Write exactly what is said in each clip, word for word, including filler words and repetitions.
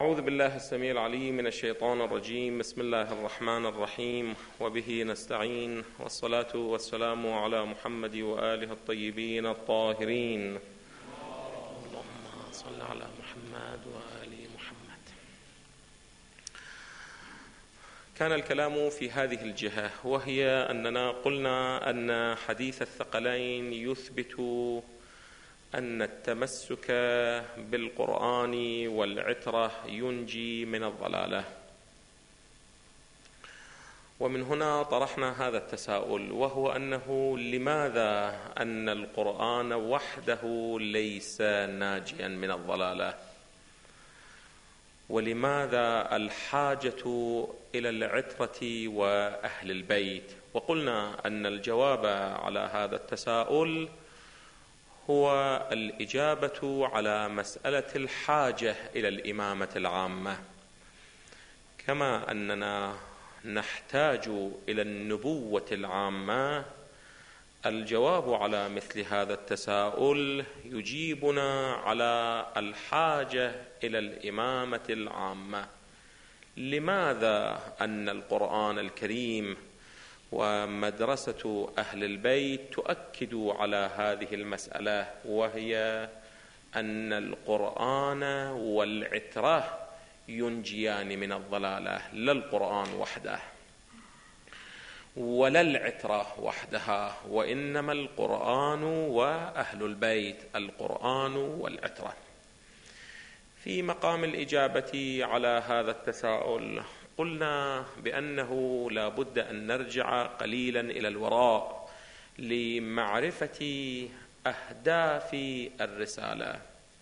أعوذ بالله السميع العليم من الشيطان الرجيم. بسم الله الرحمن الرحيم، وبه نستعين، والصلاة والسلام على محمد وآله الطيبين الطاهرين. اللهم صل على محمد وآل محمد. كان الكلام في هذه الجهة، وهي أننا قلنا أن حديث الثقلين يثبت أن التمسك بالقرآن والعترة ينجي من الضلالة. ومن هنا طرحنا هذا التساؤل، وهو أنه لماذا أن القرآن وحده ليس ناجيا من الضلالة؟ ولماذا الحاجة إلى العترة وأهل البيت؟ وقلنا أن الجواب على هذا التساؤل هو الإجابة على مسألة الحاجة إلى الإمامة العامة، كما أننا نحتاج إلى النبوة العامة. الجواب على مثل هذا التساؤل يجيبنا على الحاجة إلى الإمامة العامة. لماذا أن القرآن الكريم ومدرسة أهل البيت تؤكد على هذه المسألة، وهي أن القرآن والعترة ينجيان من الضلالة، لا القرآن وحده ولا العترة وحدها، وإنما القرآن وأهل البيت، القرآن والعترة. في مقام الإجابة على هذا التساؤل قلنا بأنه لا بد أن نرجع قليلا إلى الوراء لمعرفة أهداف الرسالة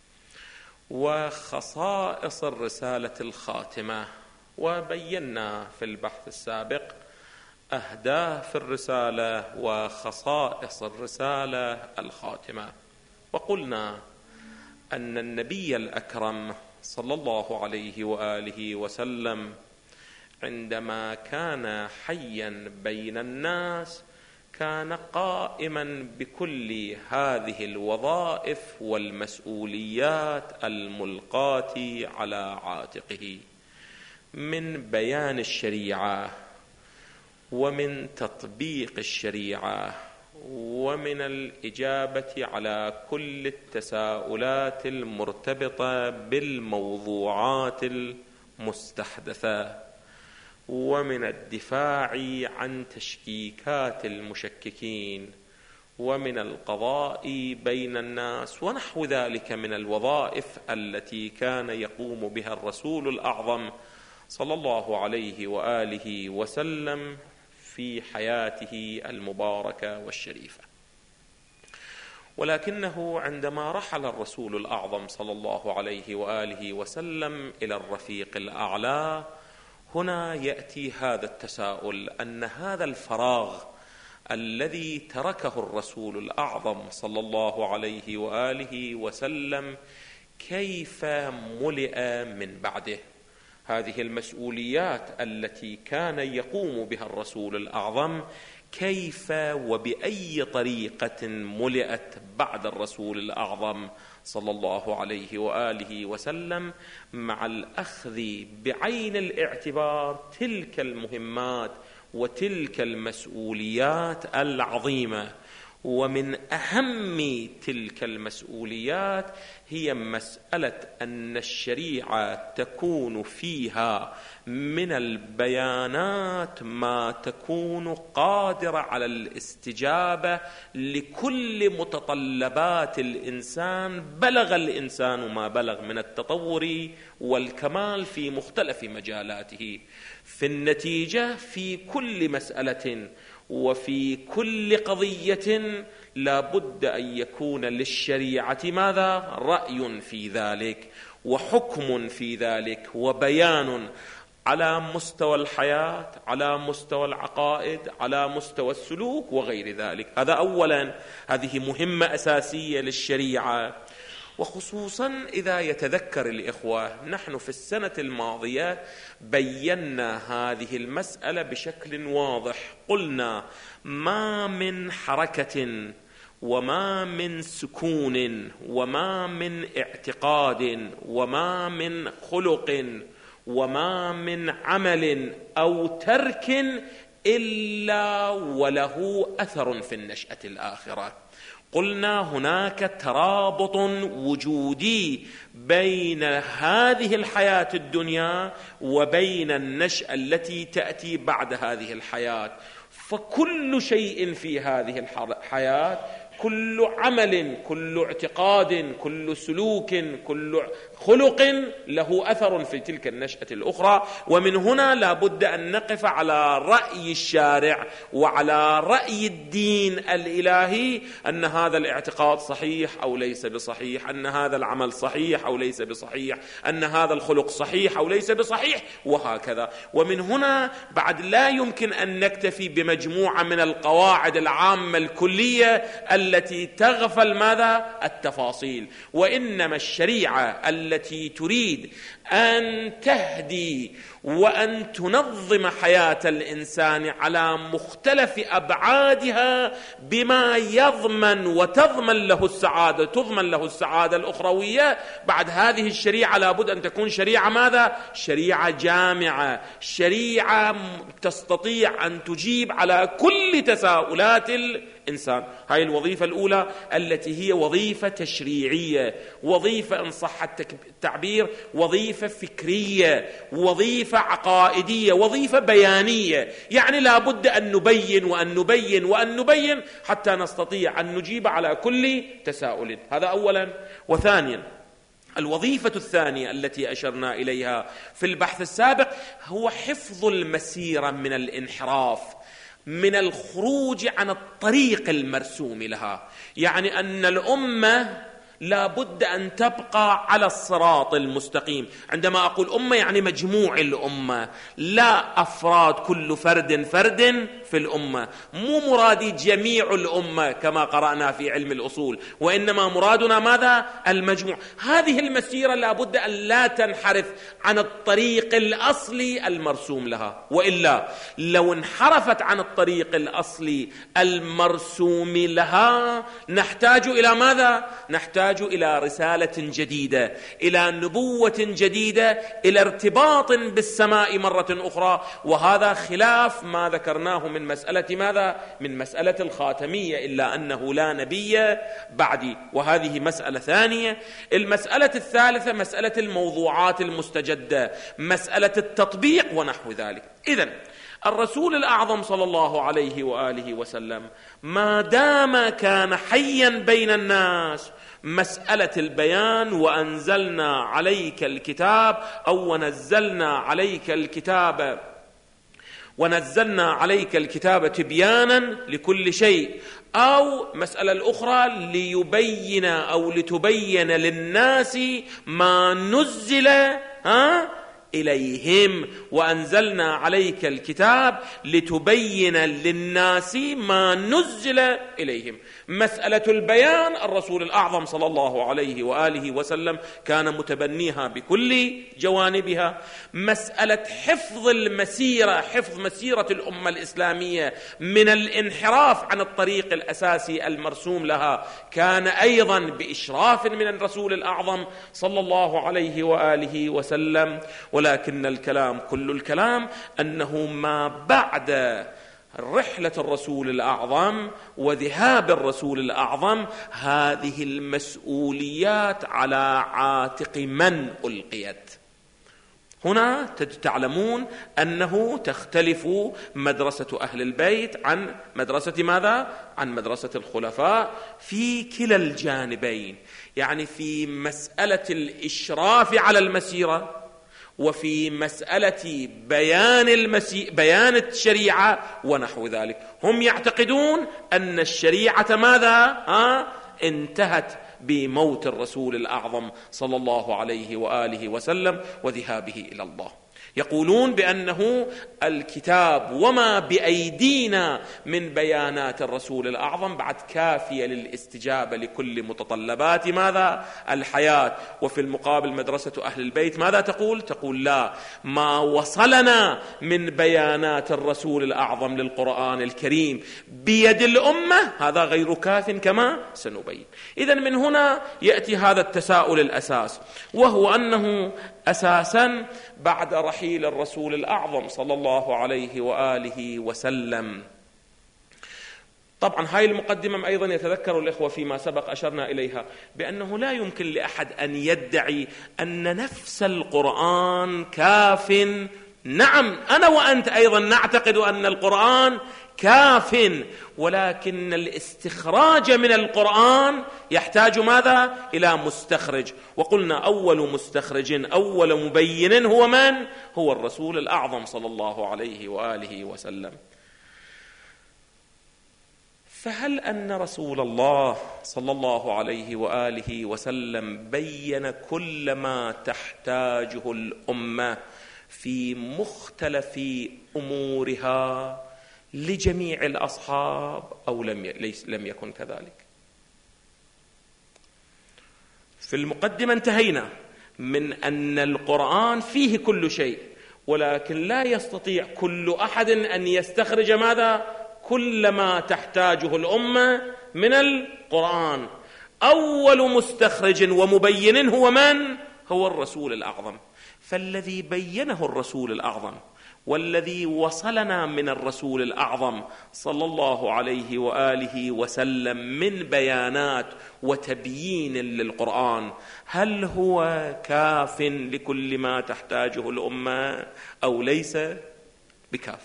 وخصائص الرسالة الخاتمة. وبينا في البحث السابق أهداف الرسالة وخصائص الرسالة الخاتمة، وقلنا أن النبي الأكرم صلى الله عليه وآله وسلم عندما كان حيا بين الناس كان قائما بكل هذه الوظائف والمسؤوليات الملقاة على عاتقه، من بيان الشريعة ومن تطبيق الشريعة ومن الإجابة على كل التساؤلات المرتبطة بالموضوعات المستحدثة، ومن الدفاع عن تشكيكات المشككين، ومن القضاء بين الناس، ونحو ذلك من الوظائف التي كان يقوم بها الرسول الأعظم صلى الله عليه وآله وسلم في حياته المباركة والشريفة. ولكنه عندما رحل الرسول الأعظم صلى الله عليه وآله وسلم إلى الرفيق الأعلى، هنا يأتي هذا التساؤل، أن هذا الفراغ الذي تركه الرسول الأعظم صلى الله عليه وآله وسلم كيف ملئ من بعده؟ هذه المسؤوليات التي كان يقوم بها الرسول الأعظم كيف وبأي طريقة ملئت بعد الرسول الأعظم صلى الله عليه وآله وسلم، مع الأخذ بعين الاعتبار تلك المهمات وتلك المسؤوليات العظيمة. ومن أهم تلك المسؤوليات هي مسألة أن الشريعة تكون فيها من البيانات ما تكون قادرة على الاستجابة لكل متطلبات الإنسان، بلغ الإنسان ما بلغ من التطور والكمال في مختلف مجالاته. في النتيجة في كل مسألة وفي كل قضية لا بد أن يكون للشريعة ماذا؟ رأي في ذلك، وحكم في ذلك، وبيان على مستوى الحياة، على مستوى العقائد، على مستوى السلوك وغير ذلك. هذا أولا، هذه مهمة أساسية للشريعة. وخصوصا إذا يتذكر الإخوة، نحن في السنة الماضية بينا هذه المسألة بشكل واضح. قلنا ما من حركة وما من سكون وما من اعتقاد وما من خلق وما من عمل أو ترك إلا وله أثر في النشأة الآخرة. قلنا هناك ترابط وجودي بين هذه الحياة الدنيا وبين النشأة التي تأتي بعد هذه الحياة، فكل شيء في هذه الحياة، كل عمل، كل اعتقاد، كل سلوك، كل خلق له أثر في تلك النشأة الأخرى. ومن هنا لا بد أن نقف على رأي الشارع وعلى رأي الدين الإلهي أن هذا الاعتقاد صحيح أو ليس بصحيح، أن هذا العمل صحيح أو ليس بصحيح، أن هذا الخلق صحيح أو ليس بصحيح، وهكذا. ومن هنا بعد لا يمكن أن نكتفي بمجموعة من القواعد العامة الكلية التي تغفل ماذا؟ التفاصيل. وإنما الشريعة التي تريد أن تهدي وأن تنظم حياة الإنسان على مختلف أبعادها بما يضمن وتضمن له السعادة، تضمن له السعادة الأخروية، بعد هذه الشريعة لابد أن تكون شريعة ماذا؟ شريعة جامعة، شريعة تستطيع أن تجيب على كل تساؤلات الإنسان. هاي الوظيفة الأولى التي هي وظيفة تشريعية، وظيفة إن صح التعبير وظيفة فكرية، وظيفة عقائدية، وظيفة بيانية. يعني لا بد أن نبين وأن نبين وأن نبين حتى نستطيع أن نجيب على كل تساؤل. هذا أولا. وثانيا الوظيفة الثانية التي أشرنا إليها في البحث السابق هو حفظ المسيرة من الانحراف، من الخروج عن الطريق المرسوم لها. يعني أن الأمة لا بد أن تبقى على الصراط المستقيم. عندما أقول أمة يعني مجموع الأمة، لا أفراد كل فرد فرد في الأمة. مو مرادي جميع الأمة كما قرأنا في علم الأصول، وإنما مرادنا ماذا؟ المجموع. هذه المسيرة لا بد أن لا تنحرف عن الطريق الأصلي المرسوم لها، وإلا لو انحرفت عن الطريق الأصلي المرسوم لها نحتاج إلى ماذا؟ نحتاج إلى رسالة جديدة، إلى نبوة جديدة، إلى ارتباط بالسماء مرة أخرى. وهذا خلاف ما ذكرناه من مسألة ماذا؟ من مسألة الخاتمية، إلا أنه لا نبي بعدي. وهذه مسألة ثانية. المسألة الثالثة مسألة الموضوعات المستجدة، مسألة التطبيق ونحو ذلك. إذن الرسول الأعظم صلى الله عليه وآله وسلم ما دام كان حيا بين الناس، مسألة البيان وأنزلنا عليك الكتاب أو ونزلنا عليك الكتاب ونزلنا عليك الكتاب تبيانا لكل شيء، أو مسألة الأخرى ليبين أو لتبين للناس ما نزل ها إليهم، وأنزلنا عليك الكتاب لتبين للناس ما نزل إليهم. مسألة البيان الرسول الأعظم صلى الله عليه وآله وسلم كان متبنيها بكل جوانبها. مسألة حفظ المسيرة، حفظ مسيرة الأمة الإسلامية من الانحراف عن الطريق الأساسي المرسوم لها، كان أيضا بإشراف من الرسول الأعظم صلى الله عليه وآله وسلم. ولكن الكلام كل الكلام أنه ما بعد رحلة الرسول الأعظم وذهاب الرسول الأعظم هذه المسؤوليات على عاتق من ألقيت. هنا تعلمون أنه تختلف مدرسة أهل البيت عن مدرسة ماذا؟ عن مدرسة الخلفاء في كلا الجانبين، يعني في مسألة الإشراف على المسيرة وفي مسألة بيان المسي... بيان الشريعة ونحو ذلك. هم يعتقدون أن الشريعة ماذا؟ آه؟ انتهت بموت الرسول الأعظم صلى الله عليه وآله وسلم وذهابه إلى الله. يقولون بأنه الكتاب وما بأيدينا من بيانات الرسول الأعظم بعد كافية للاستجابة لكل متطلبات ماذا؟ الحياة. وفي المقابل مدرسة أهل البيت ماذا تقول؟ تقول لا، ما وصلنا من بيانات الرسول الأعظم للقرآن الكريم بيد الأمة هذا غير كاف كما سنبين. إذن من هنا يأتي هذا التساؤل الأساس، وهو أنه أساسا بعد رحيل الرسول الأعظم صلى الله عليه وآله وسلم، طبعا هاي المقدمة أيضا يتذكر الإخوة فيما سبق أشرنا إليها بأنه لا يمكن لأحد أن يدعي أن نفس القرآن كاف. نعم، أنا وأنت أيضا نعتقد أن القرآن كاف، ولكن الاستخراج من القرآن يحتاج ماذا؟ إلى مستخرج. وقلنا أول مستخرج أول مبين هو من؟ هو الرسول الأعظم صلى الله عليه وآله وسلم. فهل أن رسول الله صلى الله عليه وآله وسلم بين كل ما تحتاجه الأمة في مختلف أمورها لجميع الأصحاب أو لم لم يكن كذلك؟ في المقدمة انتهينا من أن القرآن فيه كل شيء، ولكن لا يستطيع كل أحد أن يستخرج ماذا؟ كل ما تحتاجه الأمة من القرآن. أول مستخرج ومبين هو من؟ هو الرسول الأعظم. فالذي بينه الرسول الأعظم والذي وصلنا من الرسول الأعظم صلى الله عليه وآله وسلم من بيانات وتبيين للقرآن، هل هو كاف لكل ما تحتاجه الأمة أو ليس بكاف؟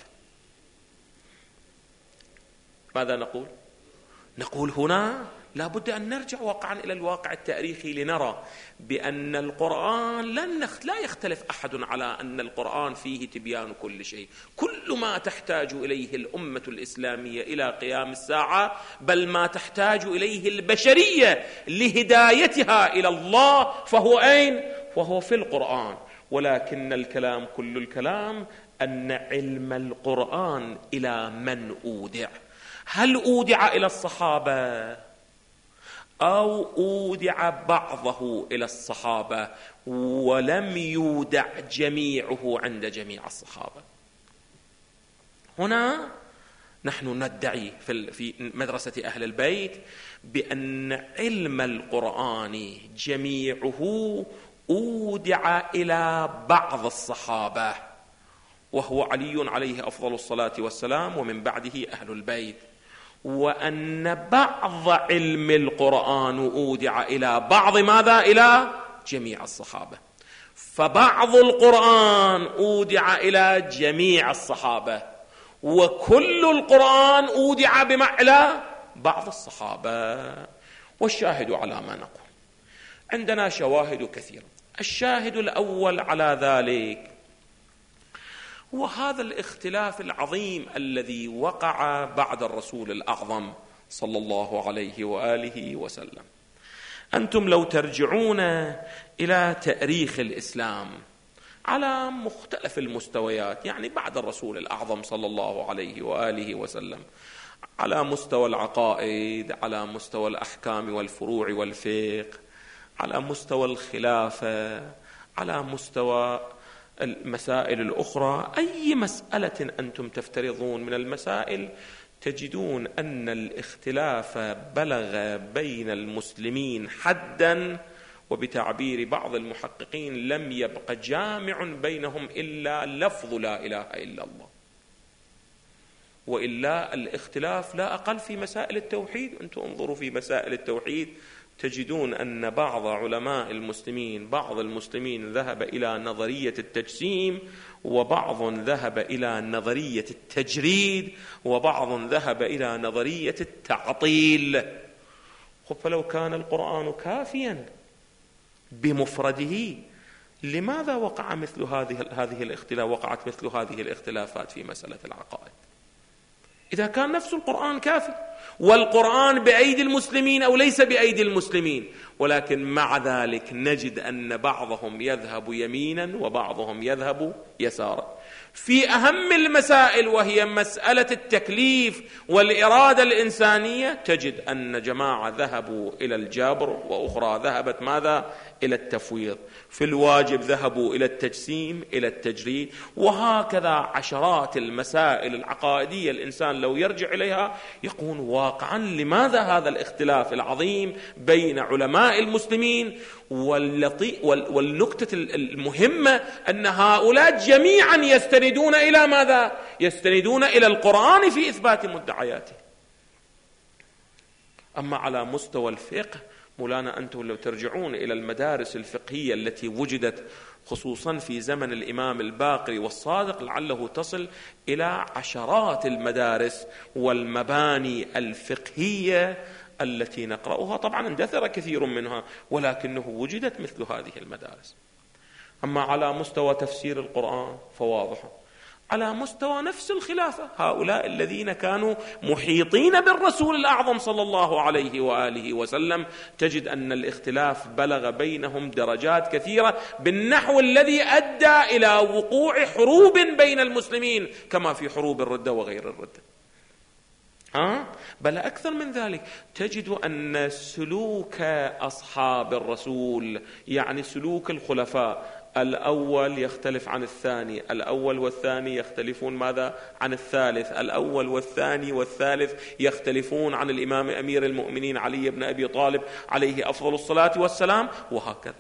ماذا نقول؟ نقول هنا لا بد أن نرجع واقعا إلى الواقع التاريخي لنرى بأن القرآن لن لا يختلف أحد على أن القرآن فيه تبيان كل شيء، كل ما تحتاج إليه الأمة الإسلامية إلى قيام الساعة، بل ما تحتاج إليه البشرية لهدايتها إلى الله فهو أين؟ فهو في القرآن. ولكن الكلام كل الكلام أن علم القرآن إلى من أودع؟ هل أودع إلى الصحابة أو أودع بعضه إلى الصحابة ولم يودع جميعه عند جميع الصحابة؟ هنا نحن ندعي في مدرسة أهل البيت بأن علم القرآن جميعه أودع إلى بعض الصحابة، وهو علي عليه أفضل الصلاة والسلام ومن بعده أهل البيت، وأن بعض علم القرآن أودع إلى بعض ماذا؟ إلى جميع الصحابة. فبعض القرآن أودع إلى جميع الصحابة، وكل القرآن أودع بما إلى بعض الصحابة. والشاهد على ما نقول عندنا شواهد كثيرة. الشاهد الأول على ذلك وهذا الاختلاف العظيم الذي وقع بعد الرسول الأعظم صلى الله عليه وآله وسلم. أنتم لو ترجعون إلى تاريخ الإسلام على مختلف المستويات، يعني بعد الرسول الأعظم صلى الله عليه وآله وسلم، على مستوى العقائد، على مستوى الأحكام والفروع والفقه، على مستوى الخلافة، على مستوى المسائل الأخرى، أي مسألة أنتم تفترضون من المسائل تجدون أن الاختلاف بلغ بين المسلمين حدا، وبتعبير بعض المحققين لم يبق جامع بينهم إلا لفظ لا إله إلا الله. وإلا الاختلاف لا أقل في مسائل التوحيد. أنتم انظروا في مسائل التوحيد تجدون أن بعض علماء المسلمين بعض المسلمين ذهب إلى نظرية التجسيم، وبعض ذهب إلى نظرية التجريد، وبعض ذهب إلى نظرية التعطيل. فلو كان القرآن كافيا بمفرده لماذا وقع مثل هذه هذه الاختلاف وقعت مثل هذه الاختلافات في مسألة العقائد؟ إذا كان نفس القرآن كافي والقرآن بأيدي المسلمين أو ليس بأيدي المسلمين، ولكن مع ذلك نجد أن بعضهم يذهب يمينا وبعضهم يذهب يسارا في أهم المسائل، وهي مسألة التكليف والإرادة الإنسانية. تجد أن جماعة ذهبوا إلى الجبر وأخرى ذهبت ماذا؟ إلى التفويض. في الواجب ذهبوا إلى التجسيم، إلى التجريد، وهكذا عشرات المسائل العقائدية. الإنسان لو يرجع إليها يقول واقعا لماذا هذا الاختلاف العظيم بين علماء المسلمين؟ والنقطة المهمة أن هؤلاء جميعا يستندون إلى ماذا؟ يستندون إلى القرآن في إثبات مدعياته. أما على مستوى الفقه مولانا، أنتم لو ترجعون إلى المدارس الفقهية التي وجدت خصوصا في زمن الإمام الباقر والصادق، لعله تصل إلى عشرات المدارس والمباني الفقهية التي نقرأها. طبعا اندثر كثير منها، ولكنه وجدت مثل هذه المدارس. أما على مستوى تفسير القرآن فواضح. على مستوى نفس الخلافة، هؤلاء الذين كانوا محيطين بالرسول الأعظم صلى الله عليه وآله وسلم، تجد أن الاختلاف بلغ بينهم درجات كثيرة بالنحو الذي أدى إلى وقوع حروب بين المسلمين كما في حروب الردة وغير الردة. ها؟ بل أكثر من ذلك، تجد أن سلوك أصحاب الرسول، يعني سلوك الخلفاء، الأول يختلف عن الثاني، الأول والثاني يختلفون ماذا؟ عن الثالث، الأول والثاني والثالث يختلفون عن الإمام أمير المؤمنين علي بن أبي طالب عليه أفضل الصلاة والسلام، وهكذا.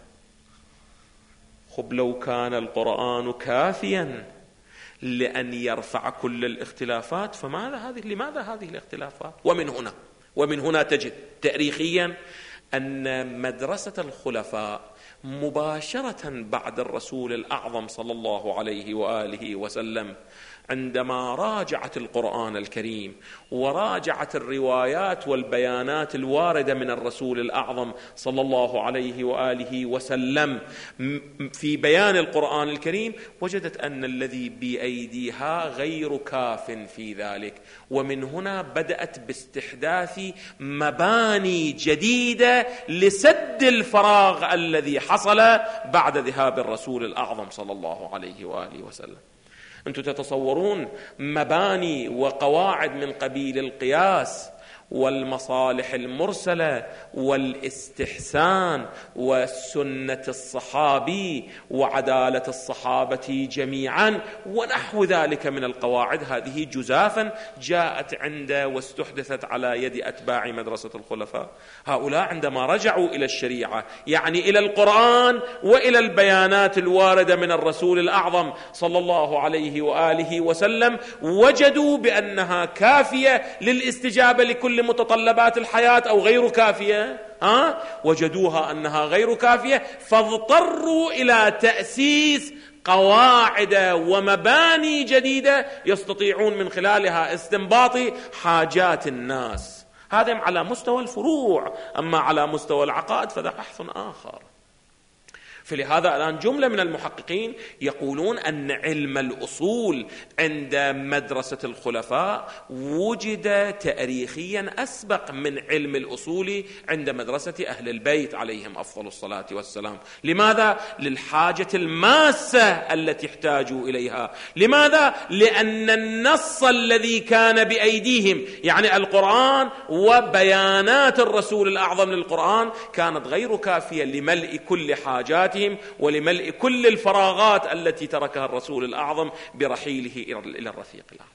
خب لو كان القرآن كافيا لأن يرفع كل الاختلافات، فماذا هذه؟ لماذا هذه الاختلافات؟ ومن هنا ومن هنا تجد تاريخيا أن مدرسة الخلفاء مباشرة بعد الرسول الأعظم صلى الله عليه وآله وسلم، عندما راجعت القرآن الكريم وراجعت الروايات والبيانات الواردة من الرسول الأعظم صلى الله عليه وآله وسلم في بيان القرآن الكريم، وجدت أن الذي بأيديها غير كاف في ذلك. ومن هنا بدأت باستحداث مباني جديدة لسد الفراغ الذي حصل بعد ذهاب الرسول الأعظم صلى الله عليه وآله وسلم. أنتم تتصورون مباني وقواعد من قبيل القياس والمصالح المرسلة والاستحسان والسنة الصحابي وعدالة الصحابة جميعا ونحو ذلك من القواعد، هذه جزافا جاءت عند واستحدثت على يد أتباع مدرسة الخلفاء. هؤلاء عندما رجعوا إلى الشريعة، يعني إلى القرآن وإلى البيانات الواردة من الرسول الأعظم صلى الله عليه وآله وسلم، وجدوا بأنها كافية للاستجابة لكل متطلبات الحياة أو غير كافية. ها؟ وجدوها أنها غير كافية، فاضطروا إلى تأسيس قواعد ومباني جديدة يستطيعون من خلالها استنباط حاجات الناس. هذا على مستوى الفروع، أما على مستوى العقائد فذا بحث آخر. فلهذا الآن جملة من المحققين يقولون أن علم الأصول عند مدرسة الخلفاء وجد تاريخيا أسبق من علم الأصول عند مدرسة أهل البيت عليهم أفضل الصلاة والسلام. لماذا؟ للحاجة الماسة التي احتاجوا إليها. لماذا؟ لأن النص الذي كان بأيديهم، يعني القرآن وبيانات الرسول الأعظم للقرآن، كانت غير كافية لملء كل حاجاتهم ولملء كل الفراغات التي تركها الرسول الأعظم برحيله إلى الرفيق الأعلى.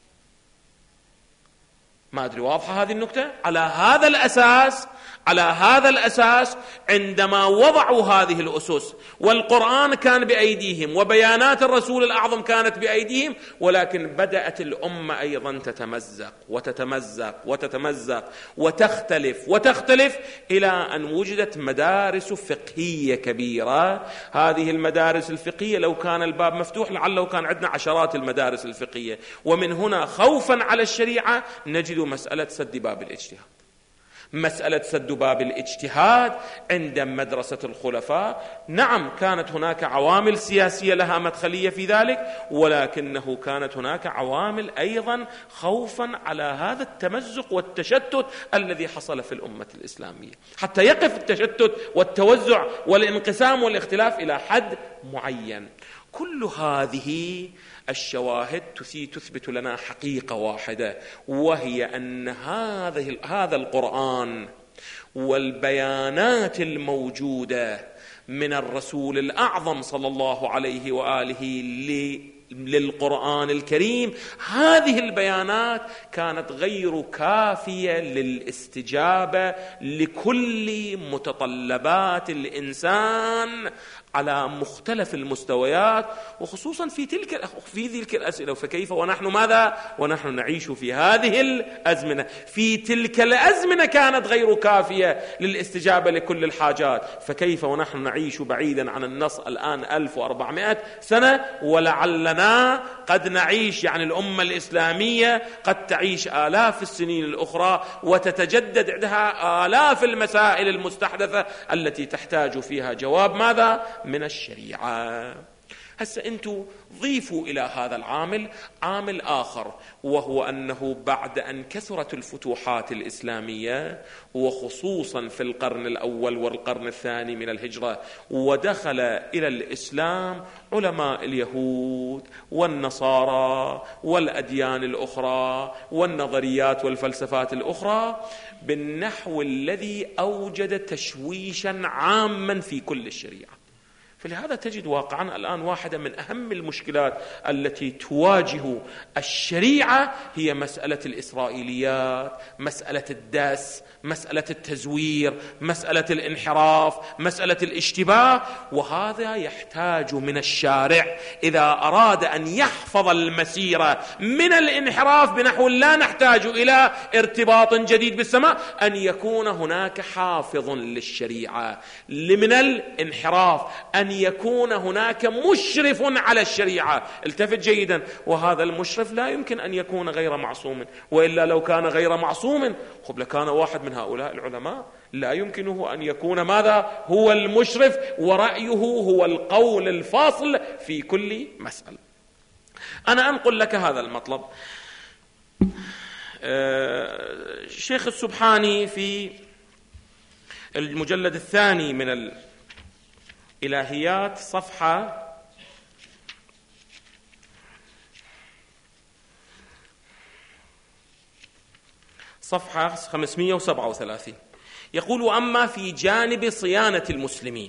ما أدري واضحة هذه النقطة؟ على هذا الأساس على هذا الأساس عندما وضعوا هذه الأسس والقرآن كان بأيديهم وبيانات الرسول الأعظم كانت بأيديهم، ولكن بدأت الأمة أيضا تتمزق وتتمزق وتتمزق وتختلف وتختلف إلى أن وجدت مدارس فقهية كبيرة. هذه المدارس الفقهية لو كان الباب مفتوح لعله كان عندنا عشرات المدارس الفقهية. ومن هنا خوفا على الشريعة نجد مسألة سد باب الاجتهاد، مسألة سد باب الاجتهاد عند مدرسة الخلفاء، نعم كانت هناك عوامل سياسية لها مدخلية في ذلك، ولكنه كانت هناك عوامل أيضا خوفا على هذا التمزق والتشتت الذي حصل في الأمة الإسلامية، حتى يقف التشتت والتوزع والانقسام والاختلاف إلى حد معين. كل هذه الشواهد تثبت لنا حقيقة واحدة، وهي أن هذه هذا القرآن والبيانات الموجودة من الرسول الأعظم صلى الله عليه وآله للقرآن الكريم، هذه البيانات كانت غير كافية للاستجابة لكل متطلبات الإنسان على مختلف المستويات، وخصوصا في تلك في تلك الأسئلة. فكيف ونحن ماذا ونحن نعيش في هذه الأزمنة؟ في تلك الأزمنة كانت غير كافية للاستجابة لكل الحاجات، فكيف ونحن نعيش بعيدا عن النص الآن ألف وأربعمائة سنة، ولعلنا قد نعيش يعني الأمة الإسلامية قد تعيش آلاف السنين الأخرى وتتجدد عندها آلاف المسائل المستحدثة التي تحتاج فيها جواب ماذا؟ من الشريعة. هسه أنتوا ضيفوا إلى هذا العامل عامل آخر، وهو أنه بعد أن كثرت الفتوحات الإسلامية وخصوصا في القرن الأول والقرن الثاني من الهجرة، ودخل إلى الإسلام علماء اليهود والنصارى والأديان الأخرى والنظريات والفلسفات الأخرى بالنحو الذي أوجد تشويشا عاما في كل الشريعة. فلهذا تجد واقعا الآن واحدة من أهم المشكلات التي تواجه الشريعة هي مسألة الإسرائيليات، مسألة الدس، مسألة التزوير، مسألة الانحراف، مسألة الاشتباه. وهذا يحتاج من الشارع إذا أراد أن يحفظ المسيرة من الانحراف بنحو لا نحتاج إلى ارتباط جديد بالسماء، أن يكون هناك حافظ للشريعة من الانحراف، أن يكون هناك مشرف على الشريعة. التفت جيدا، وهذا المشرف لا يمكن أن يكون غير معصوم، وإلا لو كان غير معصوم خب لكان واحد من هؤلاء العلماء لا يمكنه أن يكون ماذا هو المشرف ورأيه هو القول الفاصل في كل مسألة. أنا أنقل لك هذا المطلب. الشيخ السبحاني في المجلد الثاني من ال إلهيات صفحة صفحة خمسمائة وسبعة وثلاثين يقول: وأما في جانب صيانة المسلمين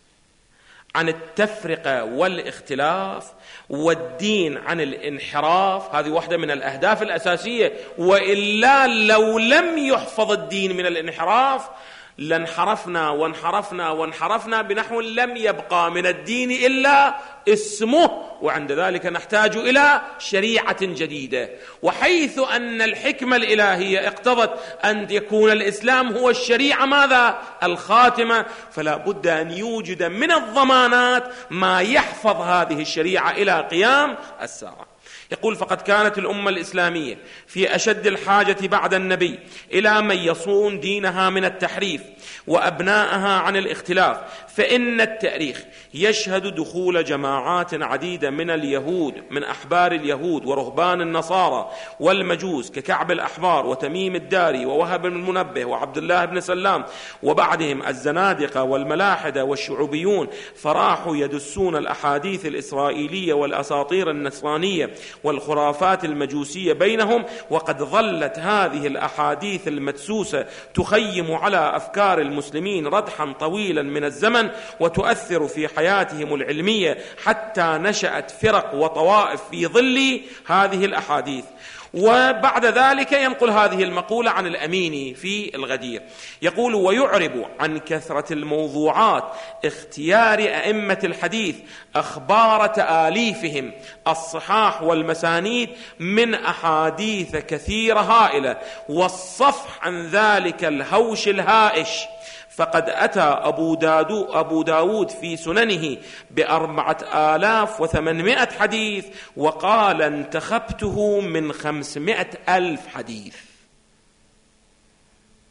عن التفرقة والاختلاف والدين عن الانحراف، هذه واحدة من الأهداف الأساسية، وإلا لو لم يحفظ الدين من الانحراف لانحرفنا وانحرفنا وانحرفنا بنحو لم يبقى من الدين إلا اسمه، وعند ذلك نحتاج إلى شريعة جديدة. وحيث أن الحكمة الإلهية اقتضت أن يكون الإسلام هو الشريعة ماذا الخاتمة، فلا بد أن يوجد من الضمانات ما يحفظ هذه الشريعة إلى قيام الساعة. يقول: فقد كانت الأمة الإسلامية في أشد الحاجة بعد النبي إلى من يصون دينها من التحريف وأبنائها عن الاختلاف، فإن التاريخ يشهد دخول جماعات عديدة من اليهود، من أحبار اليهود ورهبان النصارى والمجوس ككعب الأحبار وتميم الداري ووهب المنبه وعبد الله بن سلام، وبعدهم الزنادقة والملاحدة والشعوبيون، فراحوا يدسون الأحاديث الإسرائيلية والأساطير النصرانية والخرافات المجوسية بينهم. وقد ظلت هذه الأحاديث المدسوسة تخيم على أفكار المسلمين ردحا طويلا من الزمن وتؤثر في حياتهم العلمية، حتى نشأت فرق وطوائف في ظل هذه الأحاديث. وبعد ذلك ينقل هذه المقولة عن الأميني في الغدير، يقول: ويعرب عن كثرة الموضوعات اختيار أئمة الحديث أخبار تآليفهم الصحاح والمسانيد من أحاديث كثيرة هائلة، والصفح عن ذلك الهوش الهائش. فقد أتى أبو, دادو أبو داود في سننه بأربعة آلاف وثمانمائة حديث، وقال: انتخبته من خمسمائة ألف حديث.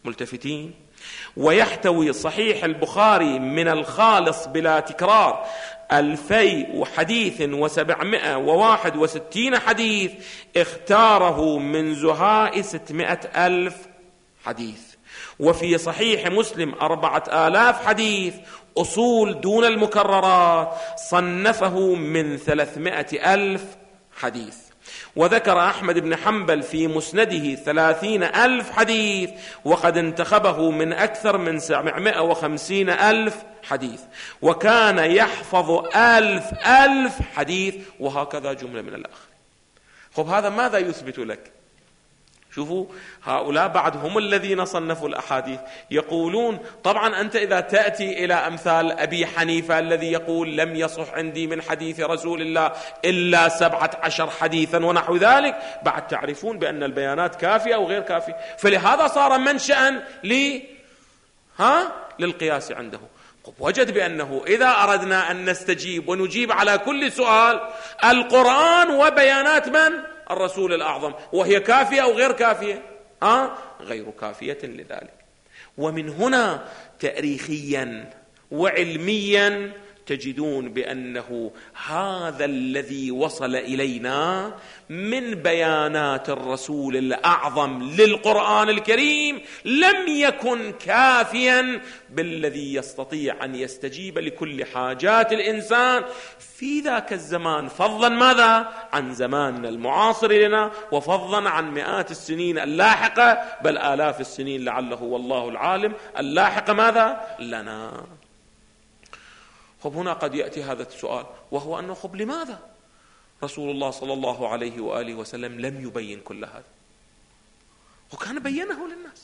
ملتفتين؟ ويحتوي صحيح البخاري من الخالص بلا تكرار ألفي حديث وسبعمائة وواحد وستين حديث، اختاره من زهاء ستمائة ألف حديث. وفي صحيح مسلم أربعة آلاف حديث أصول دون المكررات، صنفه من ثلاثمائة ألف حديث. وذكر أحمد بن حنبل في مسنده ثلاثين ألف حديث، وقد انتخبه من أكثر من سبعمائة وخمسين ألف حديث، وكان يحفظ ألف ألف حديث، وهكذا جملة من الآخر. خب هذا ماذا يثبت لك؟ شوفوا هؤلاء بعد هم الذين صنفوا الأحاديث يقولون طبعا أنت إذا تأتي إلى أمثال أبي حنيفة الذي يقول لم يصح عندي من حديث رسول الله إلا سبعة عشر حديثا ونحو ذلك، بعد تعرفون بأن البيانات كافية أو غير كافية، فلهذا صار منشأ لي ها للقياس عنده. وجد بأنه إذا أردنا أن نستجيب ونجيب على كل سؤال، القرآن وبيانات من؟ الرسول الأعظم، وهي كافية أو غير كافية؟ ها؟ غير كافية لذلك. ومن هنا تاريخيا وعلميا تجدون بأنه هذا الذي وصل إلينا من بيانات الرسول الأعظم للقرآن الكريم لم يكن كافيا بالذي يستطيع أن يستجيب لكل حاجات الإنسان في ذاك الزمان، فضلا ماذا عن زماننا المعاصر لنا، وفضلا عن مئات السنين اللاحقة، بل آلاف السنين لعله والله العالم اللاحقة ماذا لنا. خب هنا قد يأتي هذا السؤال، وهو أنه خب لماذا رسول الله صلى الله عليه وآله وسلم لم يبين كل هذا وكان بينه للناس؟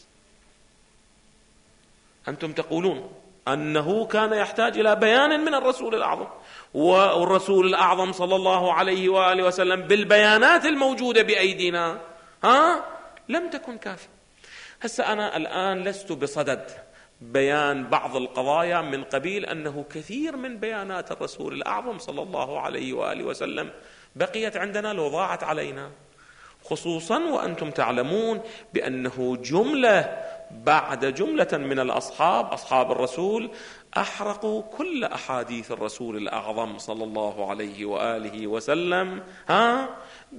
أنتم تقولون أنه كان يحتاج إلى بيان من الرسول الأعظم، والرسول الأعظم صلى الله عليه وآله وسلم بالبيانات الموجودة بأيدينا ها لم تكن كافية. هسه أنا الآن لست بصدد بيان بعض القضايا من قبيل أنه كثير من بيانات الرسول الأعظم صلى الله عليه وآله وسلم بقيت عندنا لو ضاعت علينا، خصوصا وأنتم تعلمون بأنه جملة بعد جملة من الأصحاب أصحاب الرسول أحرقوا كل أحاديث الرسول الأعظم صلى الله عليه وآله وسلم ها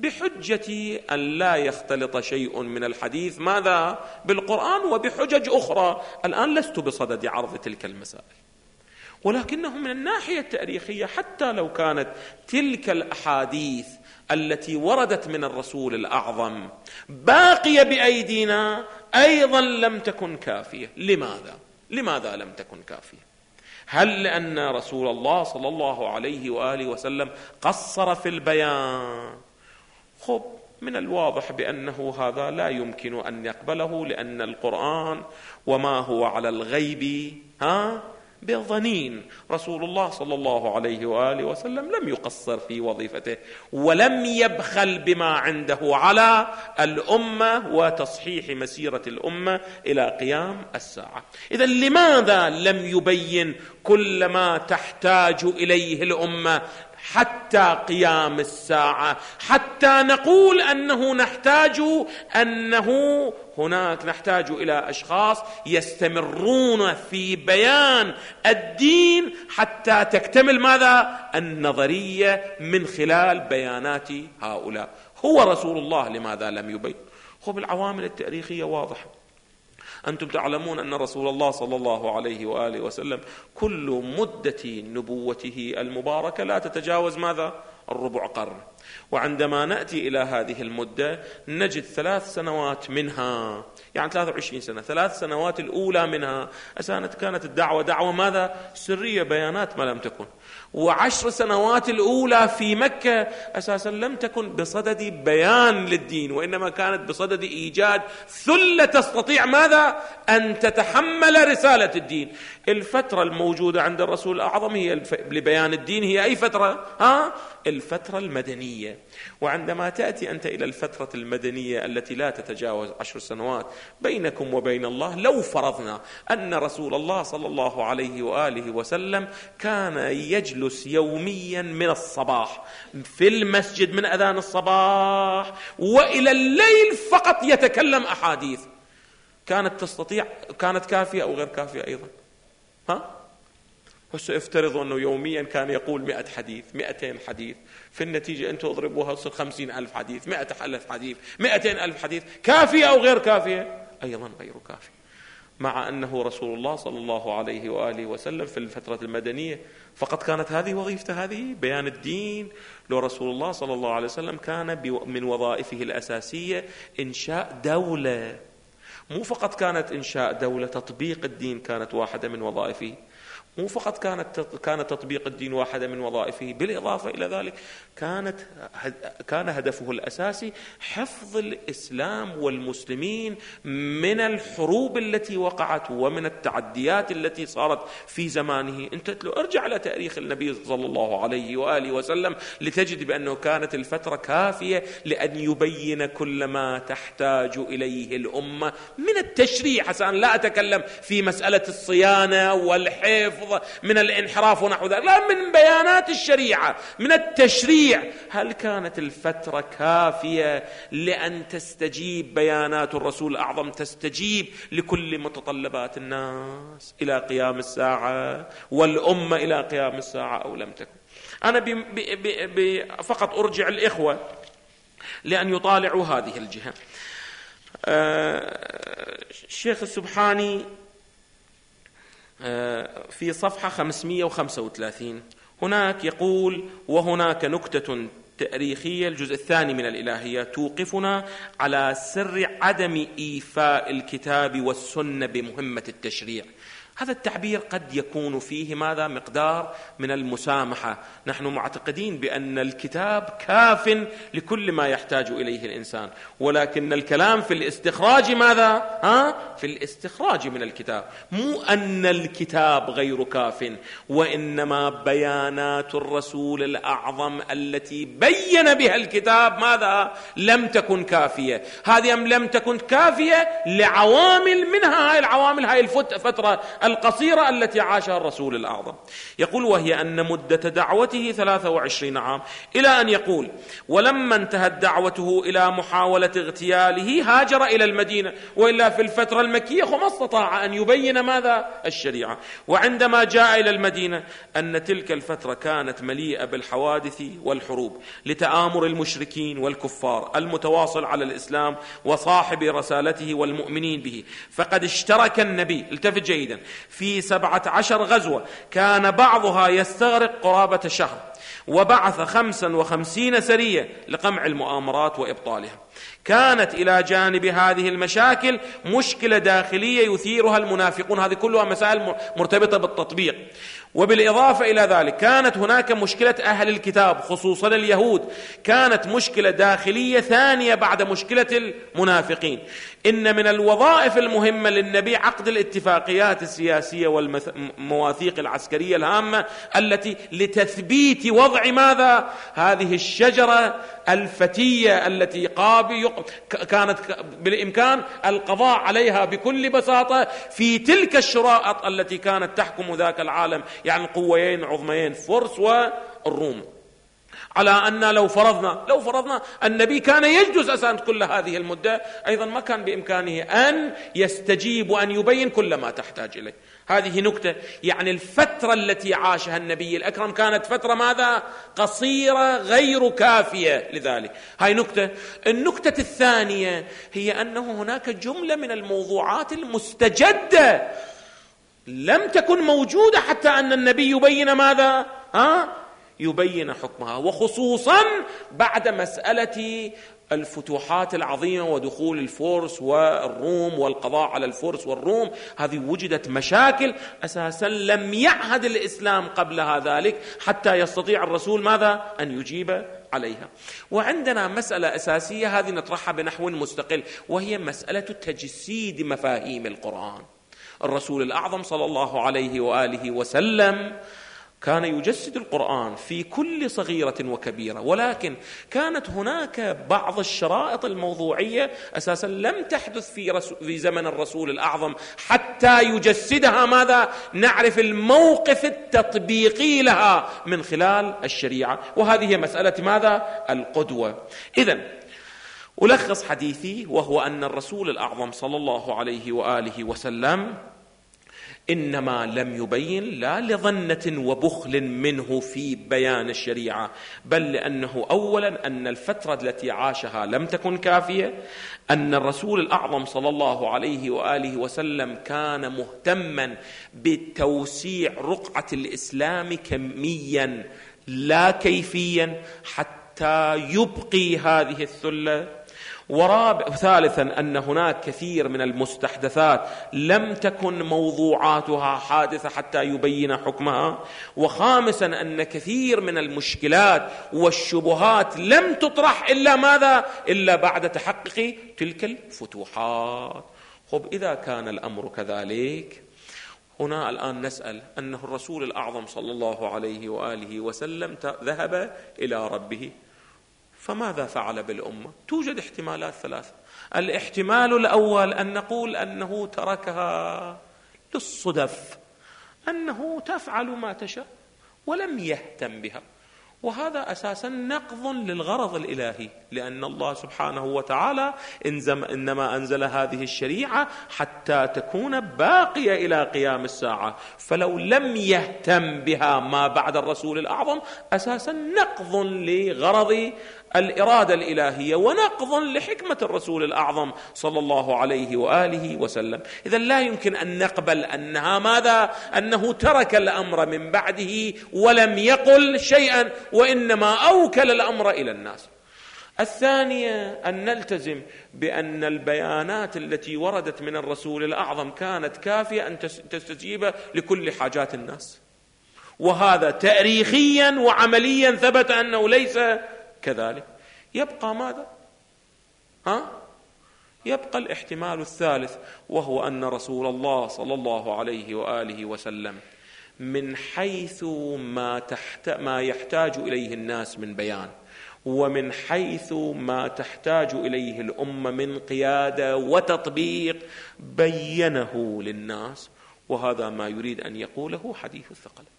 بحجة أن لا يختلط شيء من الحديث ماذا بالقرآن، وبحجج أخرى الآن لست بصدد عرض تلك المسائل. ولكنه من الناحية التاريخية حتى لو كانت تلك الأحاديث التي وردت من الرسول الأعظم باقية بأيدينا أيضا لم تكن كافية. لماذا؟ لماذا لم تكن كافية؟ هل لأن رسول الله صلى الله عليه وآله وسلم قصر في البيان؟ خب من الواضح بأنه هذا لا يمكن أن يقبله، لأن القرآن وما هو على الغيب ها بظنين. رسول الله صلى الله عليه وآله وسلم لم يقصر في وظيفته، ولم يبخل بما عنده على الأمة وتصحيح مسيرة الأمة إلى قيام الساعة. إذن لماذا لم يبين كل ما تحتاج إليه الأمة حتى قيام الساعة، حتى نقول أنه نحتاج أنه هناك نحتاج إلى أشخاص يستمرون في بيان الدين حتى تكتمل ماذا النظرية من خلال بيانات هؤلاء؟ هو رسول الله لماذا لم يبين؟ خب العوامل التاريخية واضحة. أنتم تعلمون أن رسول الله صلى الله عليه وآله وسلم كل مدة نبوته المباركة لا تتجاوز ماذا الربع قرن، وعندما نأتي إلى هذه المدة نجد ثلاث سنوات منها يعني ثلاثة وعشرين سنة، ثلاث سنوات الأولى منها أساسا كانت الدعوة دعوة ماذا سرية، بيانات ما لم تكن، وعشر سنوات الأولى في مكة أساسا لم تكن بصدد بيان للدين، وإنما كانت بصدد إيجاد ثلة تستطيع ماذا أن تتحمل رسالة الدين. الفترة الموجودة عند الرسول الأعظم هي لبيان الدين هي أي فترة؟ ها؟ الفترة المدنية. وعندما تأتي أنت إلى الفترة المدنية التي لا تتجاوز عشر سنوات بينكم وبين الله، لو فرضنا أن رسول الله صلى الله عليه وآله وسلم كان يجلس يوميا من الصباح في المسجد من أذان الصباح وإلى الليل فقط يتكلم أحاديث، كانت تستطيع، كانت كافية أو غير كافية أيضا؟ ها؟ هسه افترضوا أنه يوميا كان يقول مئة حديث، مئتين حديث، في النتيجة أنتم اضربوها تصير خمسين ألف حديث، مئة ألف حديث، مئتين ألف حديث، كافية أو غير كافية؟ أيضا غير كافية. مع أنه رسول الله صلى الله عليه وآله وسلم في الفترة المدنية فقط كانت هذه وظيفته، هذه بيان الدين. لو رسول الله صلى الله عليه وسلم كان من وظائفه الأساسية إنشاء دولة، مو فقط كانت إنشاء دولة، تطبيق الدين كانت واحدة من وظائفه، مو فقط كانت كان تطبيق الدين واحدة من وظائفه، بالإضافة إلى ذلك كانت كان هدفه الأساسي حفظ الإسلام والمسلمين من الحروب التي وقعت ومن التعديات التي صارت في زمانه. أنت لو ارجع على تاريخ النبي صلى الله عليه وآله وسلم لتجد بأنه كانت الفترة كافية لأن يبين كل ما تحتاج إليه الأمة من التشريع. حسنا لا أتكلم في مسألة الصيانة والحفظ من الانحراف ونحو ذلك، لا، من بيانات الشريعة، من التشريع. هل كانت الفترة كافية لأن تستجيب بيانات الرسول الأعظم، تستجيب لكل متطلبات الناس إلى قيام الساعة والأمة إلى قيام الساعة، أو لم تكن؟ أنا بي بي بي فقط أرجع الإخوة لأن يطالعوا هذه الجهة. الشيخ السبحاني في صفحة خمسمئة وخمسة وثلاثين هناك يقول: وهناك نكتة تاريخية، الجزء الثاني من الإلهيات، توقفنا على سر عدم إيفاء الكتاب والسنة بمهمة التشريع. هذا التعبير قد يكون فيه ماذا؟ مقدار من المسامحة. نحن معتقدين بأن الكتاب كاف لكل ما يحتاج إليه الإنسان، ولكن الكلام في الاستخراج ماذا؟ ها؟ في الاستخراج من الكتاب، مو أن الكتاب غير كاف، وإنما بيانات الرسول الأعظم التي بين بها الكتاب ماذا؟ لم تكن كافية. هذه لم تكن كافية لعوامل، منها هاي العوامل، هاي الفترة القصيرة التي عاشها الرسول الأعظم. يقول: وهي أن مدة دعوته ثلاثة وعشرين عام، إلى أن يقول: ولما انتهت دعوته إلى محاولة اغتياله هاجر إلى المدينة، وإلا في الفترة المكية وما استطاع أن يبين ماذا؟ الشريعة. وعندما جاء إلى المدينة أن تلك الفترة كانت مليئة بالحوادث والحروب لتآمر المشركين والكفار المتواصل على الإسلام وصاحب رسالته والمؤمنين به، فقد اشترك النبي، التفت جيدا، في سبعة عشر غزوة كان بعضها يستغرق قرابة شهر، وبعث خمسا وخمسين سرية لقمع المؤامرات وإبطالها. كانت إلى جانب هذه المشاكل مشكلة داخلية يثيرها المنافقون، هذه كلها مسائل مرتبطة بالتطبيق. وبالإضافة إلى ذلك كانت هناك مشكلة أهل الكتاب خصوصا اليهود، كانت مشكلة داخلية ثانية بعد مشكلة المنافقين. إن من الوظائف المهمة للنبي عقد الاتفاقيات السياسية والمواثيق العسكرية الهامة التي لتثبيت وضع ماذا؟ هذه الشجرة الفتية التي قابي كانت بالإمكان القضاء عليها بكل بساطة في تلك الشرائط التي كانت تحكم ذاك العالم، يعني قويين عظميين فرس والروم. على أن لو فرضنا لو فرضنا النبي كان يجوز أساسا كل هذه المدة، أيضا ما كان بإمكانه أن يستجيب وأن يبين كل ما تحتاج إليه. هذه نكتة، يعني الفترة التي عاشها النبي الأكرم كانت فترة ماذا؟ قصيرة غير كافية لذلك. هاي نكتة. النكتة الثانية هي أنه هناك جملة من الموضوعات المستجدة لم تكن موجودة حتى أن النبي يبين ماذا؟ ها؟ يبين حكمها، وخصوصا بعد مسألة الفتوحات العظيمة ودخول الفرس والروم والقضاء على الفرس والروم. هذه وجدت مشاكل أساسا لم يعهد الإسلام قبلها ذلك حتى يستطيع الرسول ماذا؟ أن يجيب عليها. وعندنا مسألة أساسية هذه نطرحها بنحو مستقل، وهي مسألة تجسيد مفاهيم القرآن. الرسول الأعظم صلى الله عليه وآله وسلم كان يجسد القرآن في كل صغيرة وكبيرة، ولكن كانت هناك بعض الشرائط الموضوعية أساسا لم تحدث في, في زمن الرسول الأعظم حتى يجسدها ماذا؟ نعرف الموقف التطبيقي لها من خلال الشريعة، وهذه مسألة ماذا؟ القدوة. إذن ألخص حديثي، وهو أن الرسول الأعظم صلى الله عليه وآله وسلم إنما لم يبين لا لظنة وبخل منه في بيان الشريعة، بل لأنه أولا أن الفترة التي عاشها لم تكن كافية، أن الرسول الأعظم صلى الله عليه وآله وسلم كان مهتما بتوسيع رقعة الإسلام كميا لا كيفيا حتى يبقي هذه الثلة. ورابع ثالثا أن هناك كثير من المستحدثات لم تكن موضوعاتها حادثة حتى يبين حكمها. وخامسا أن كثير من المشكلات والشبهات لم تطرح إلا ماذا؟ إلا بعد تحقق تلك الفتوحات. خب إذا كان الأمر كذلك، هنا الآن نسأل أنه الرسول الأعظم صلى الله عليه وآله وسلم ذهب إلى ربه، فماذا فعل بالأمة؟ توجد احتمالات ثلاثة. الاحتمال الأول أن نقول أنه تركها للصدف، أنه تفعل ما تشاء ولم يهتم بها، وهذا أساسا نقض للغرض الإلهي، لأن الله سبحانه وتعالى إنما أنزل هذه الشريعة حتى تكون باقية إلى قيام الساعة، فلو لم يهتم بها ما بعد الرسول الأعظم أساسا نقض لغرض الإرادة الإلهية ونقض لحكمة الرسول الأعظم صلى الله عليه وآله وسلم. إذن لا يمكن أن نقبل أنها ماذا؟ أنه ترك الأمر من بعده ولم يقل شيئا، وإنما أوكل الأمر إلى الناس. الثانية أن نلتزم بأن البيانات التي وردت من الرسول الأعظم كانت كافية أن تستجيب لكل حاجات الناس، وهذا تاريخيا وعمليا ثبت أنه ليس كذلك. يبقى ماذا؟ ها؟ يبقى الاحتمال الثالث، وهو أن رسول الله صلى الله عليه وآله وسلم من حيث ما, تحت ما يحتاج إليه الناس من بيان، ومن حيث ما تحتاج إليه الأمة من قيادة وتطبيق، بينه للناس. وهذا ما يريد أن يقوله حديث الثقلين.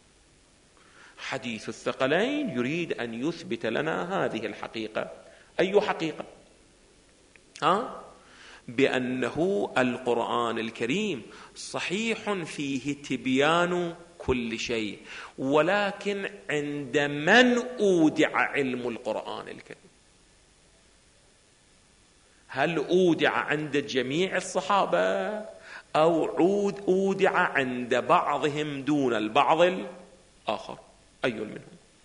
حديث الثقلين يريد أن يثبت لنا هذه الحقيقة. أي حقيقة؟ ها؟ بأنه القرآن الكريم صحيح فيه تبيان كل شيء، ولكن عند من أودع علم القرآن الكريم؟ هل أودع عند جميع الصحابة أو عود أودع عند بعضهم دون البعض الآخر؟ أي منهم؟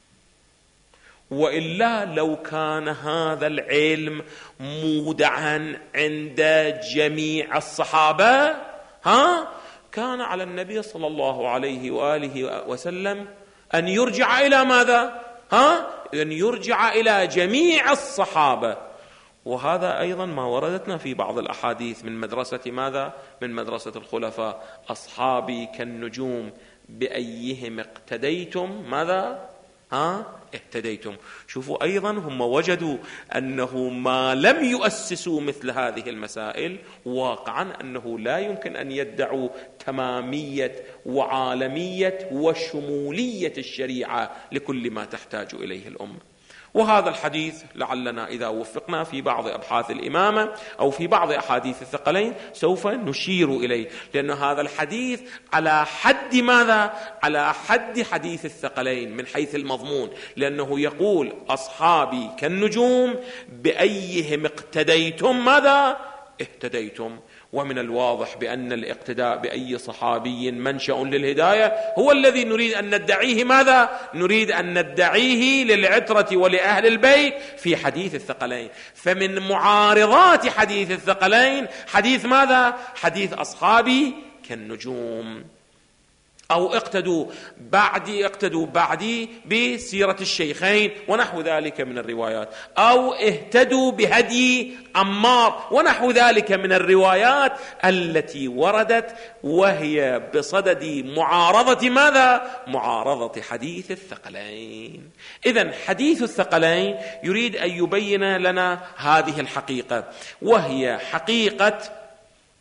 وإلا لو كان هذا العلم مودعا عند جميع الصحابة، ها، كان على النبي صلى الله عليه وآله وسلم أن يرجع إلى ماذا؟ ها؟ أن يرجع إلى جميع الصحابة. وهذا أيضا ما وردتنا في بعض الأحاديث من مدرسة ماذا؟ من مدرسة الخلفاء: أصحابي كالنجوم بأيهم اقتديتم ماذا؟ ها؟ اهتديتم. شوفوا أيضا هم وجدوا أنه ما لم يؤسسوا مثل هذه المسائل، واقعا أنه لا يمكن أن يدعوا تمامية وعالمية وشمولية الشريعة لكل ما تحتاج إليه الأمة. وهذا الحديث لعلنا إذا وفقنا في بعض أبحاث الإمامة أو في بعض أحاديث الثقلين سوف نشير إليه، لأن هذا الحديث على حد ماذا؟ على حد حديث الثقلين من حيث المضمون، لأنه يقول: أصحابي كالنجوم بأيهم اقتديتم ماذا؟ اهتديتم. ومن الواضح بأن الاقتداء بأي صحابي منشأ للهداية هو الذي نريد أن ندعيه ماذا؟ نريد أن ندعيه للعترة ولأهل البيت في حديث الثقلين. فمن معارضات حديث الثقلين حديث ماذا؟ حديث أصحابي كالنجوم، أو اقتدوا بعدي اقتدوا بعدي بسيرة الشيخين ونحو ذلك من الروايات، أو اهتدوا بهدي عمار ونحو ذلك من الروايات التي وردت، وهي بصدد معارضة ماذا؟ معارضة حديث الثقلين. إذن حديث الثقلين يريد أن يبين لنا هذه الحقيقة، وهي حقيقة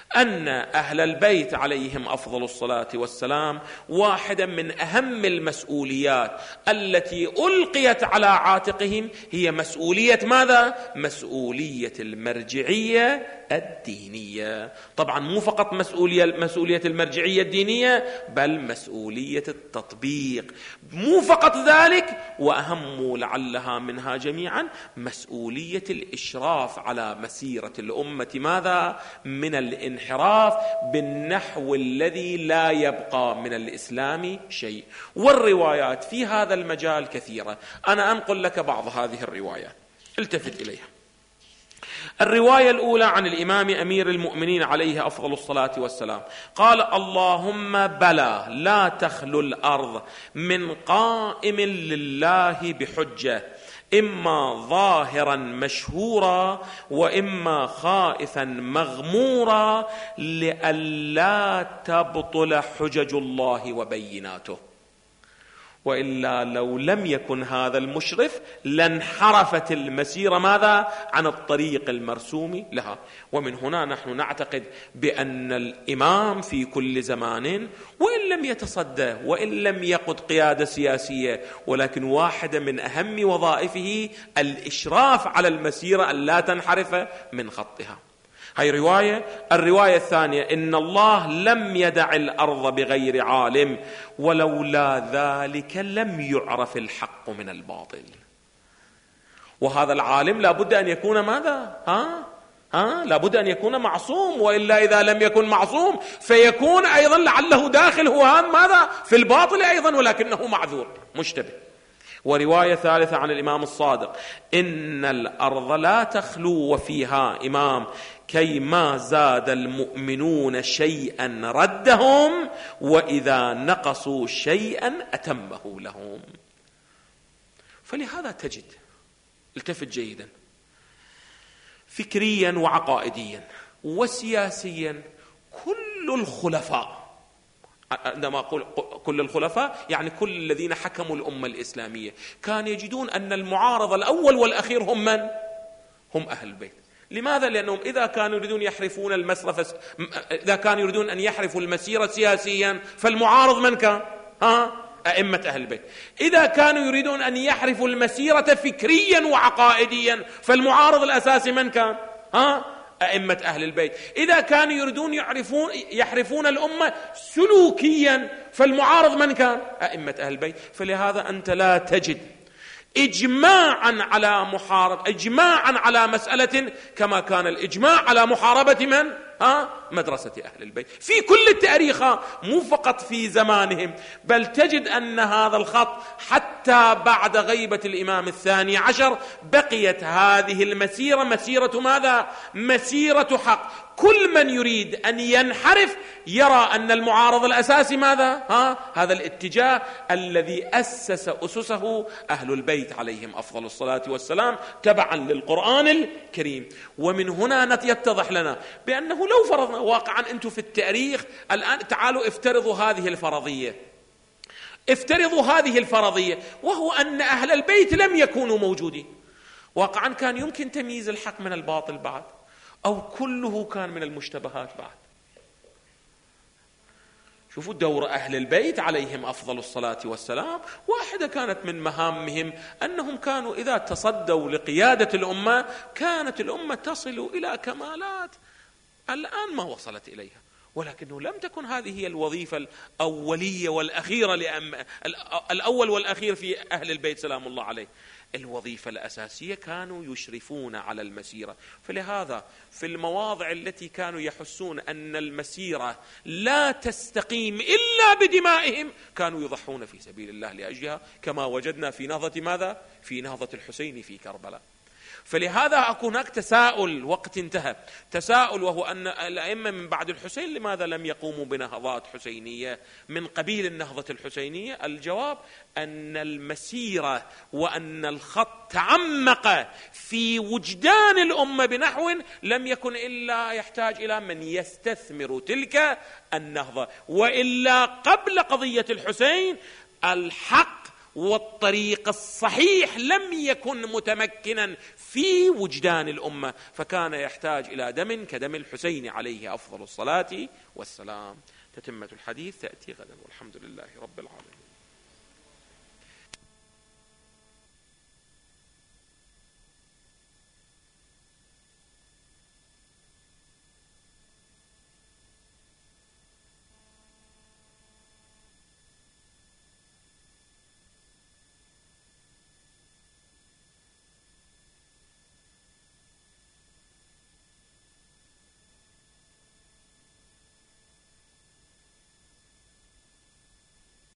أن أهل البيت عليهم أفضل الصلاة والسلام واحدة من أهم المسؤوليات التي ألقيت على عاتقهم هي مسؤولية ماذا؟ مسؤولية المرجعية الدينية. طبعا مو فقط مسؤولية مسؤولية المرجعية الدينية، بل مسؤولية التطبيق. مو فقط ذلك، وأهم لعلها منها جميعا مسؤولية الإشراف على مسيرة الأمة ماذا؟ من الانحراف بالنحو الذي لا يبقى من الإسلام شيء. والروايات في هذا المجال كثيرة، أنا أنقل لك بعض هذه الروايات، التفت إليها. الرواية الأولى عن الإمام أمير المؤمنين عليه أفضل الصلاة والسلام قال: اللهم بلى لا تخلو الأرض من قائم لله بحجة، إما ظاهرا مشهورا وإما خائفا مغمورا، لئلا تبطل حجج الله وبيناته، وإلا لو لم يكن هذا المشرف لانحرفت المسيرة ماذا؟ عن الطريق المرسوم لها. ومن هنا نحن نعتقد بأن الإمام في كل زمان وإن لم يتصدى وإن لم يقود قيادة سياسية، ولكن واحدة من أهم وظائفه الإشراف على المسيرة أن لا تنحرف من خطها. هاي رواية. الرواية الثانية: إن الله لم يدع الأرض بغير عالم، ولولا ذلك لم يعرف الحق من الباطل. وهذا العالم لابد أن يكون ماذا؟ ها؟ ها؟ لابد أن يكون معصوم، وإلا إذا لم يكن معصوم فيكون أيضا لعله داخل هو هم ماذا؟ في الباطل أيضا، ولكنه معذور مشتبه. ورواية ثالثة عن الإمام الصادق: إن الأرض لا تخلو وفيها إمام، كيما زاد المؤمنون شيئا ردهم، وإذا نقصوا شيئا أتمه لهم. فلهذا تجد، التفت جيدا، فكريا وعقائديا وسياسيا كل الخلفاء، عندما أقول كل الخلفاء يعني كل الذين حكموا الأمة الإسلامية، كانوا يجدون أن المعارض الأول والأخير هم من؟ هم أهل البيت. لماذا؟ لأنهم إذا كانوا يريدون يحرفون المسرف، إذا كانوا يريدون أن يحرفوا المسيرة سياسيا، فالمعارض من كان؟ ها؟ أئمة أهل البيت. إذا كانوا يريدون أن يحرفوا المسيرة فكريا وعقائديا، فالمعارض الأساسي من كان؟ ها؟ أئمة أهل البيت. إذا كانوا يريدون يعرفون يحرفون الأمة سلوكيا، فالمعارض من كان؟ أئمة أهل البيت. فلهذا أنت لا تجد إجماعا على محارب إجماعا على مسألة كما كان الإجماع على محاربة من؟ ها؟ مدرسة أهل البيت في كل التاريخ، مو فقط في زمانهم، بل تجد أن هذا الخط حتى بعد غيبة الإمام الثاني عشر بقيت هذه المسيرة مسيرة ماذا؟ مسيرة حق. كل من يريد أن ينحرف يرى أن المعارض الأساسي ماذا؟ ها؟ هذا الاتجاه الذي أسس أسسه أهل البيت عليهم أفضل الصلاة والسلام تبعا للقرآن الكريم. ومن هنا يتضح لنا بأنه لو فرضنا واقعا أنتم في التاريخ الآن، تعالوا افترضوا هذه الفرضية افترضوا هذه الفرضية وهو أن أهل البيت لم يكونوا موجودين، واقعا كان يمكن تمييز الحق من الباطل بعد، أو كله كان من المشتبهات بعد. شوفوا دور أهل البيت عليهم أفضل الصلاة والسلام، واحدة كانت من مهامهم أنهم كانوا إذا تصدوا لقيادة الأمة كانت الأمة تصل إلى كمالات الآن ما وصلت إليها، ولكنه لم تكن هذه هي الوظيفة الأولية والأخيرة لأم الأول والأخير في أهل البيت سلام الله عليه. الوظيفة الأساسية كانوا يشرفون على المسيرة. فلهذا في المواضع التي كانوا يحسون أن المسيرة لا تستقيم إلا بدمائهم كانوا يضحون في سبيل الله لأجلها، كما وجدنا في نهضة ماذا؟ في نهضة الحسين في كربلاء. فلهذا أكون هناك تساؤل، وقت انتهى تساؤل، وهو أن الأئمة من بعد الحسين لماذا لم يقوموا بنهضات حسينية من قبيل النهضة الحسينية؟ الجواب أن المسيرة وأن الخط تعمق في وجدان الأمة بنحو لم يكن إلا يحتاج إلى من يستثمر تلك النهضة، وإلا قبل قضية الحسين الحق والطريق الصحيح لم يكن متمكنا في وجدان الأمة، فكان يحتاج إلى دم كدم الحسين عليه أفضل الصلاة والسلام. تتمة الحديث تأتي غدا، والحمد لله رب العالمين.